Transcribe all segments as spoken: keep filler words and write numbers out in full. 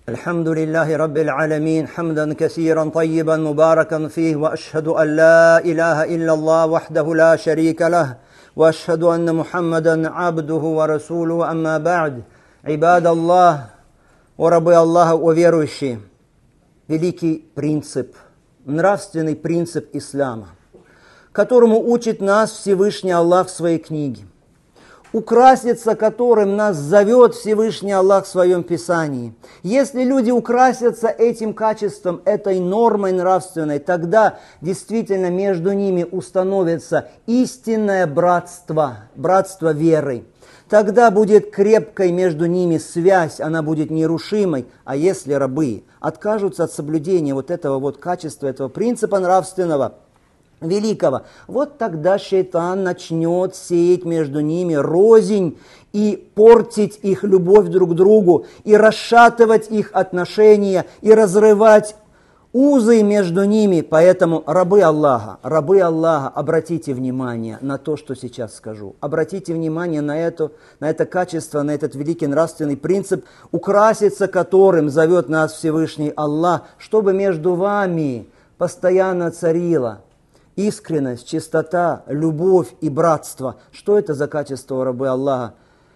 الحمد لله رب العالمين حمدا كثيرا طيبا مباركا فيه وأشهد أن لا إله إلا الله وحده لا شريك له وأشهد أن محمدا عبده ورسوله أما بعد عباد الله وربы Аллаха уверующие. Великий принцип, нравственный принцип ислама, которому учит нас Всевышний Аллах в своей книге, украситься которым нас зовет Всевышний Аллах в своем Писании. Если люди украсятся этим качеством, этой нормой нравственной, тогда действительно между ними установится истинное братство, братство веры. Тогда будет крепкой между ними связь, она будет нерушимой. А если рабы откажутся от соблюдения вот этого вот качества, этого принципа нравственного, великого, вот тогда шайтан начнет сеять между ними рознь и портить их любовь друг к другу, и расшатывать их отношения, и разрывать узы между ними. Поэтому рабы Аллаха, рабы Аллаха, обратите внимание на то, что сейчас скажу. Обратите внимание на это, на это качество, на этот великий нравственный принцип, украситься которым зовет нас Всевышний Аллах, чтобы между вами постоянно царило искренность, чистота, любовь и братство. Что это за качество рабы Аллаха?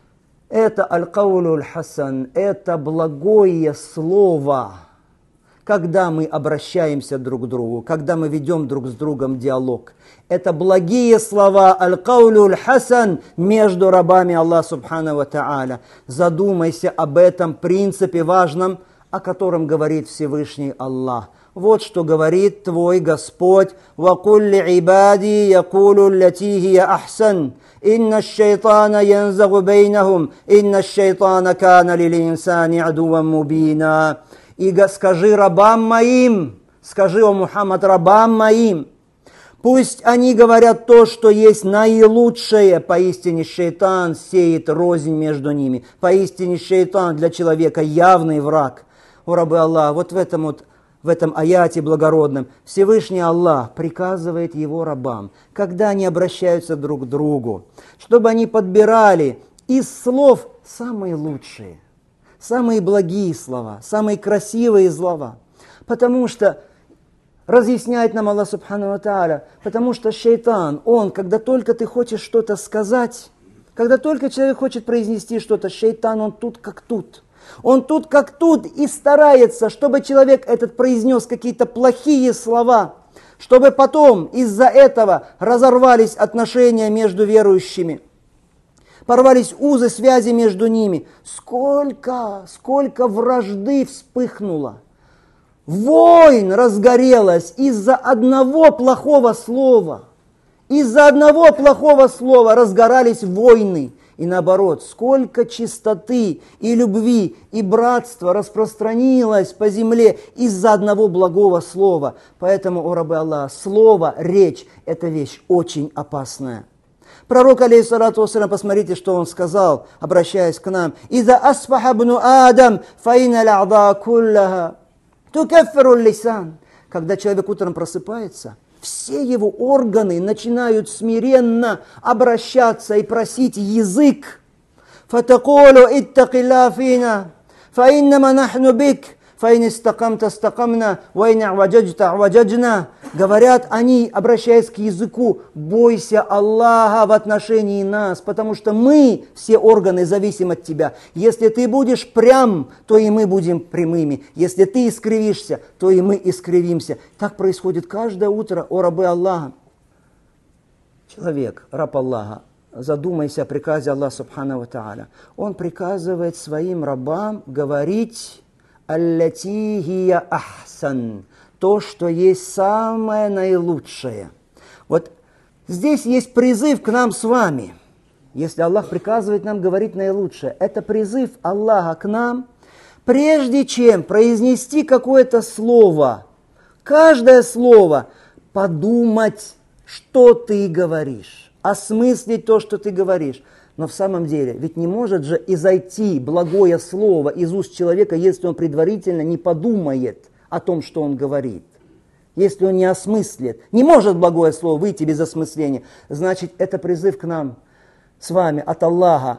Это аль-каулю аль-хасан, это благое слово, когда мы обращаемся друг к другу, когда мы ведем друг с другом диалог. Это благие слова, аль-каулю аль-хасан, между рабами Аллаха субхану ва тааля. Задумайся об этом принципе важном, о котором говорит Всевышний Аллах. Вот что говорит твой Господь: «Вакулли ибади якулу лати хия ахсан, инна шайтана янзагу бейнахум, инна шайтана кана лил инсани адуван мубина». И скажи рабам моим, скажи, о Мухаммад, рабам моим, пусть они говорят то, что есть наилучшее. Поистине шайтан сеет рознь между ними. Поистине шайтан для человека явный враг. О рабы Аллаха, вот в этом вот В этом аяте благородном Всевышний Аллах приказывает его рабам, когда они обращаются друг к другу, чтобы они подбирали из слов самые лучшие, самые благие слова, самые красивые слова. Потому что, разъясняет нам Аллах субхану ва тааля, потому что шайтан, он, когда только ты хочешь что-то сказать, когда только человек хочет произнести что-то, шайтан, он тут как тут. Он тут как тут и старается, чтобы человек этот произнес какие-то плохие слова, чтобы потом из-за этого разорвались отношения между верующими, порвались узы связи между ними. Сколько, сколько вражды вспыхнуло, войн разгорелось из-за одного плохого слова. Из-за одного плохого слова разгорались войны. И наоборот, сколько чистоты и любви и братства распространилось по земле из-за одного благого слова. Поэтому, о рабы Аллаха, слово, речь – это вещь очень опасная. Пророк, алейхиссалату вассалям, посмотрите, что он сказал, обращаясь к нам. «Иза асфаха бну Адам, фаина л'ада куллаха, тукаффиру лисан». Когда человек утром просыпается, все его органы начинают смиренно обращаться и просить язык. «Фатакулу иттакилла фина, фаиннама нахну бик, фаин истакамта стакамна, ваин аваджаджта аваджаджна». Говорят они, обращаясь к языку: бойся Аллаха в отношении нас, потому что мы, все органы, зависим от тебя. Если ты будешь прям, то и мы будем прямыми. Если ты искривишься, то и мы искривимся. Так происходит каждое утро, о рабы Аллаха. Человек, раб Аллаха, задумайся о приказе Аллаха субхану ва тааля. Он приказывает своим рабам говорить «аллати хия ахсан», то, что есть самое наилучшее. Вот здесь есть призыв к нам с вами. Если Аллах приказывает нам говорить наилучшее, это призыв Аллаха к нам, прежде чем произнести какое-то слово, каждое слово, подумать, что ты говоришь, осмыслить то, что ты говоришь. Но в самом деле, ведь не может же изойти благое слово из уст человека, если он предварительно не подумает о том, что он говорит. Если он не осмыслит. Не может благое слово выйти без осмысления. Значит, это призыв к нам с вами от Аллаха.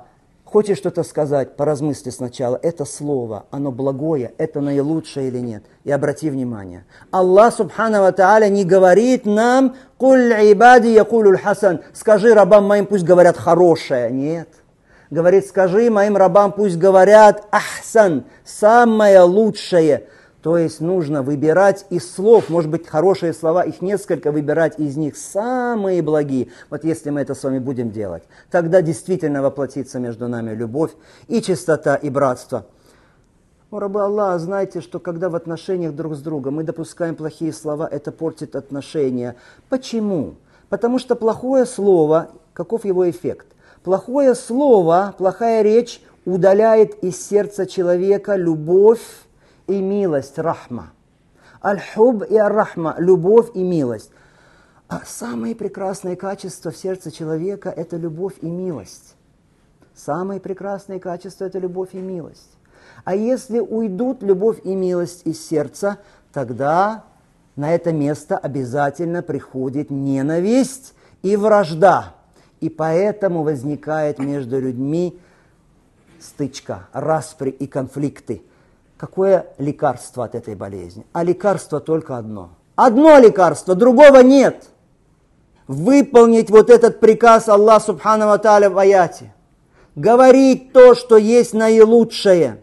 Хочешь что-то сказать, поразмысли сначала. Это слово, оно благое, это наилучшее или нет. И обрати внимание. Аллах Субхану ва Тааля не говорит нам «Куль ибади якулюль хасан». Скажи рабам моим, пусть говорят хорошее. Нет. Говорит, скажи моим рабам, пусть говорят ахсан, самое лучшее. То есть нужно выбирать из слов, может быть, хорошие слова, их несколько, выбирать из них самые благие. Вот если мы это с вами будем делать, тогда действительно воплотится между нами любовь и чистота, и братство. О, рабы Аллаха, знайте, что когда в отношениях друг с другом мы допускаем плохие слова, это портит отношения. Почему? Потому что плохое слово, каков его эффект? Плохое слово, плохая речь удаляет из сердца человека любовь и милость, рахма. Аль-хуб и ар-рахма, любовь и милость. А самые прекрасные качества в сердце человека – это любовь и милость. Самые прекрасные качества – это любовь и милость. А если уйдут любовь и милость из сердца, тогда на это место обязательно приходит ненависть и вражда. И поэтому возникает между людьми стычка, распри и конфликты. Какое лекарство от этой болезни? А лекарство только одно. Одно лекарство, другого нет. Выполнить вот этот приказ Аллаха Субхану ва Тааля в аяте. Говорить то, что есть наилучшее.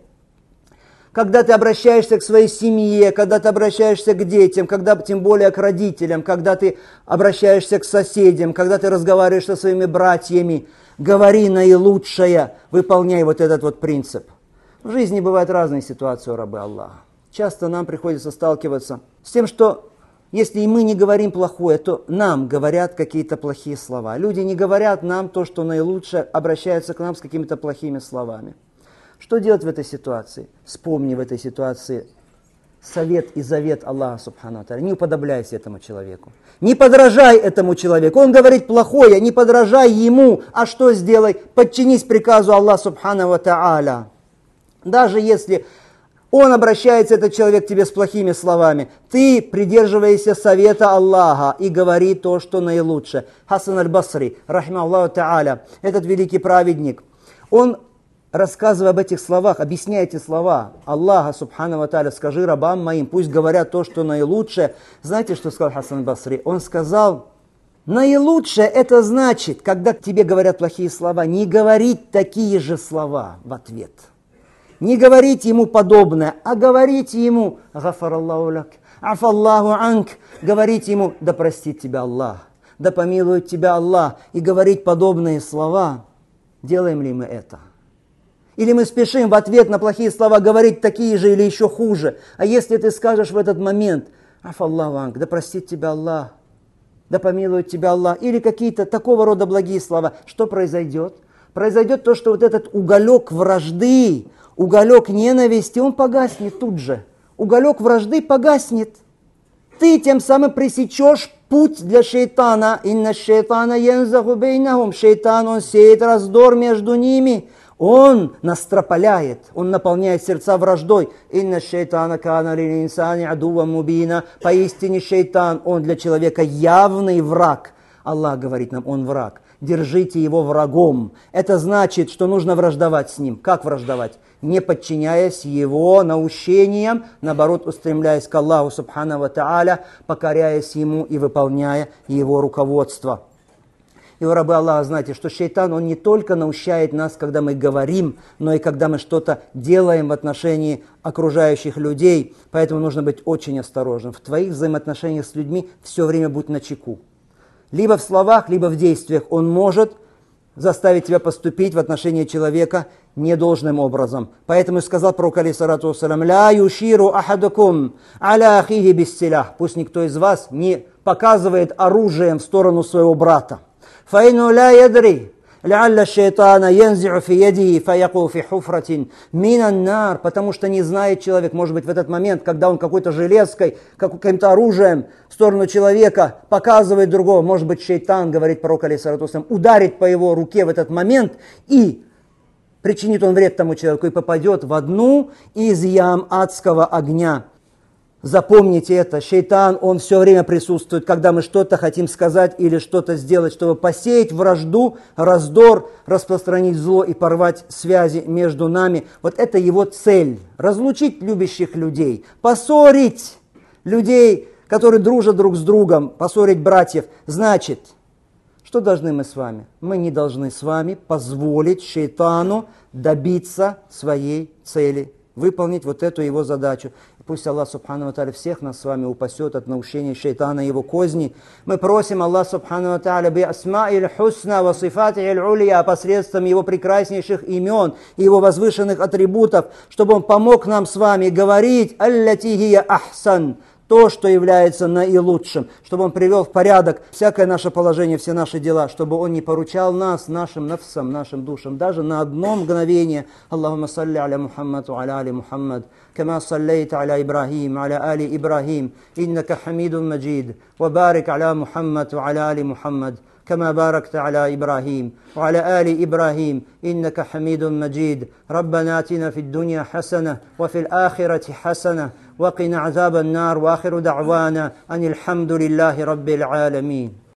Когда ты обращаешься к своей семье, когда ты обращаешься к детям, когда тем более к родителям, когда ты обращаешься к соседям, когда ты разговариваешь со своими братьями, говори наилучшее, выполняй вот этот вот принцип. В жизни бывают разные ситуации у рабы Аллаха. Часто нам приходится сталкиваться с тем, что если мы не говорим плохое, то нам говорят какие-то плохие слова. Люди не говорят нам то, что наилучшее, обращаются к нам с какими-то плохими словами. Что делать в этой ситуации? Вспомни в этой ситуации совет и завет Аллаха Субхану ва Тааля. Не уподобляйся этому человеку. Не подражай этому человеку. Он говорит плохое, не подражай ему. А что сделай? Подчинись приказу Аллаха Субхану ва Тааля. Даже если он обращается, этот человек, к тебе с плохими словами, ты придерживайся совета Аллаха и говори то, что наилучше. Хасан аль-Басри, рахимахуллаху та'аля, этот великий праведник, он, рассказывая об этих словах, объясняя эти слова Аллаха Субхану ва Тааля, скажи рабам моим, пусть говорят то, что наилучшее. Знаете, что сказал Хасан аль-Басри? Он сказал, наилучшее это значит, когда тебе говорят плохие слова, не говорить такие же слова в ответ. Не говорить ему подобное, а говорить ему «Гафараллаху лак», «Афаллаху анк», говорить ему «Да простит тебя Аллах», «Да помилует тебя Аллах», и говорить подобные слова. Делаем ли мы это? Или мы спешим в ответ на плохие слова говорить такие же или еще хуже? А если ты скажешь в этот момент «Афаллаху анк», «Да простит тебя Аллах», «Да помилует тебя Аллах», или какие-то такого рода благие слова, что произойдет? Произойдет то, что вот этот уголек вражды, уголек ненависти, он погаснет тут же. Уголек вражды погаснет. Ты тем самым пресечешь путь для шейтана. Инна шейтана янзаху бейнахум. Шейтан, он сеет раздор между ними. Он настропаляет, он наполняет сердца враждой. Инна шейтана кана лил инсани адуван мубина. Поистине шейтан, он для человека явный враг. Аллах говорит нам, он враг. Держите его врагом. Это значит, что нужно враждовать с ним. Как враждовать? Не подчиняясь его наущениям, наоборот, устремляясь к Аллаху Субхану ва Тааля, покоряясь ему и выполняя его руководство. И, о рабы Аллаха, знаете, что шейтан, он не только наущает нас, когда мы говорим, но и когда мы что-то делаем в отношении окружающих людей. Поэтому нужно быть очень осторожным. В твоих взаимоотношениях с людьми все время будь начеку. Либо в словах, либо в действиях он может заставить тебя поступить в отношении человека недолжным образом. Поэтому сказал пророк, алейхиссалату вассалям, «Ля юширу ахадукум аля ахихи биссилях». Пусть никто из вас не показывает оружием в сторону своего брата. «Фаину ля ядри». «Лялля шейтана янзи'у фи ядихи фаяку фи хуфратин минан нар», потому что не знает человек, может быть, в этот момент, когда он какой-то железкой, каким-то оружием в сторону человека показывает другого, может быть, шейтан, говорит пророк, алейхиссалату вассалям, ударит по его руке в этот момент, и причинит он вред тому человеку, и попадет в одну из ям адского огня. Запомните это, шейтан, он все время присутствует, когда мы что-то хотим сказать или что-то сделать, чтобы посеять вражду, раздор, распространить зло и порвать связи между нами. Вот это его цель. Разлучить любящих людей, поссорить людей, которые дружат друг с другом, поссорить братьев. Значит, что должны мы с вами? Мы не должны с вами позволить шейтану добиться своей цели, выполнить вот эту его задачу. Пусть Аллах Субхану ва Тааля всех нас с вами упасет от наущения шейтана и его козни. Мы просим Аллах Субхану ва Тааля би асма'иль хусна ва сифати'иль улия, посредством его прекраснейших имен и его возвышенных атрибутов, чтобы он помог нам с вами говорить аллати хия ахсан, то, что является наилучшим, чтобы он привел в порядок всякое наше положение, все наши дела, чтобы он не поручал нас нашим нафсам, нашим душам, даже на одно мгновение. Аллахумма салли аля Мухаммад ва аля али Мухаммад, كما صليت على إبراهيم وعلى آل إبراهيم إنك حميد مجيد وبارك على محمد وعلى آل محمد كما باركت على إبراهيم وعلى آل إبراهيم إنك حميد مجيد ربنا آتنا في الدنيا حسنة وفي الآخرة حسنة وقنا عذاب النار وآخر دعوانا أن الحمد لله رب العالمين.